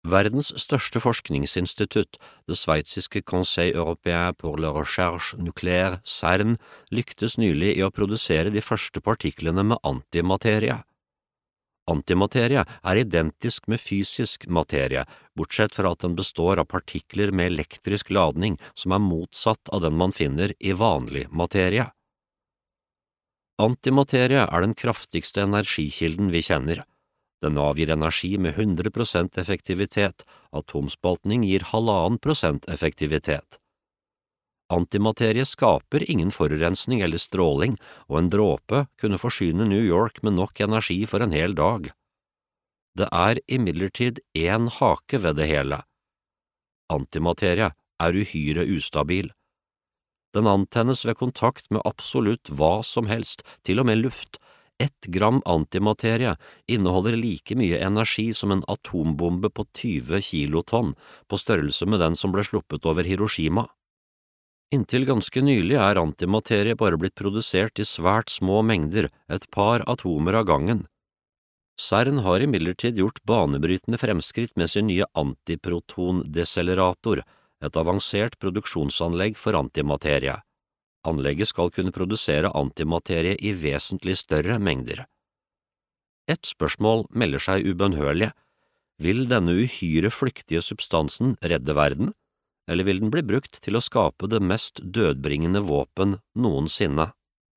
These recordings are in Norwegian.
Verdens største forskningsinstitutt, det sveitsiske Conseil européen pour la recherche nucléaire, CERN, lyktes nylig i å produsere de første partiklene med antimaterie. Antimaterie er identisk med fysisk materie, bortsett fra at den består av partikler med elektrisk ladning som er motsatt av den man finner i vanlig materie. Antimaterie er den kraftigste energikilden vi kjenner. Den avgir energi med 100% effektivitet, atomspaltning gir 1,5% effektivitet. Antimaterie skaper ingen forurensning eller stråling, og en dråpe kunne forsyne New York med nok energi for en hel dag. Det er imidlertid en hake ved det hele. Antimaterie er uhyre ustabil. Den antennes ved kontakt med absolutt hva som helst, til og med luft. 1 gram antimaterie inneholder like mye energi som en atombombe på 20 kilotonn, på størrelse med den som ble sluppet over Hiroshima. Inntil ganske nylig er antimaterie bare blitt produsert i svært små mengder, et par atomer av gangen. CERN har imidlertid gjort banebrytende fremskritt med sin nye antiprotondecelerator, et avansert produksjonsanlegg for antimaterie. Anlegget skal kunne produsere antimaterie i vesentlig større mengder. Et spørsmål melder seg ubønnhørlig. Vil denne uhyre flyktige substansen redde verden, eller vil den bli brukt til å skape det mest dødbringende våpen noensinne?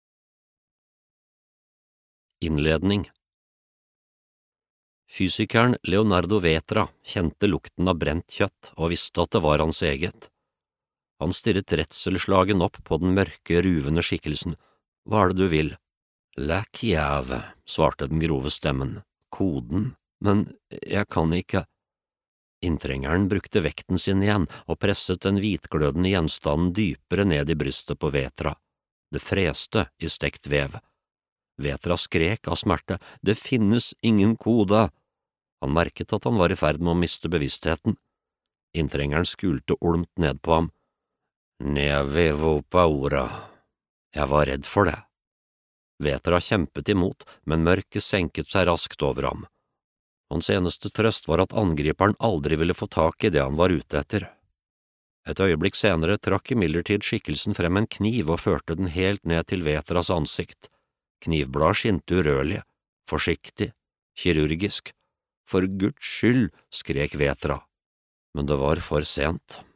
Innledning. Fysikeren Leonardo Vetra kjente lukten av brent kjøtt og visste at det var hans eget. Han stirret retselslagen opp på den mørke, ruvende skikkelsen. Hva er det du vil? La chiave, svarte den grove stemmen. Koden, men jeg kan ikke. Inntrengeren brukte vekten sin igjen og presset den hvitglødende gjenstanden dypere ned i brystet på Vetra. Det freste i stekt vev. Vetra skrek av smerte. Det finnes ingen kode. Han merket at han var i ferd med å miste bevisstheten. Inntrengeren skulte olmt ned på ham. Ne avevo paura. Jeg var redd for det. Vetra kjempet imot, men mørket senket seg raskt over ham. Hans eneste trøst var at angriperen aldri ville få tak i det han var ute etter. Et øyeblikk senere trakk imidlertid skikkelsen frem en kniv og førte den helt ned til Vetras ansikt. Knivbladet skinte urørlig, forsiktig, kirurgisk. For Guds skyld, skrek Vetra. Men det var for sent.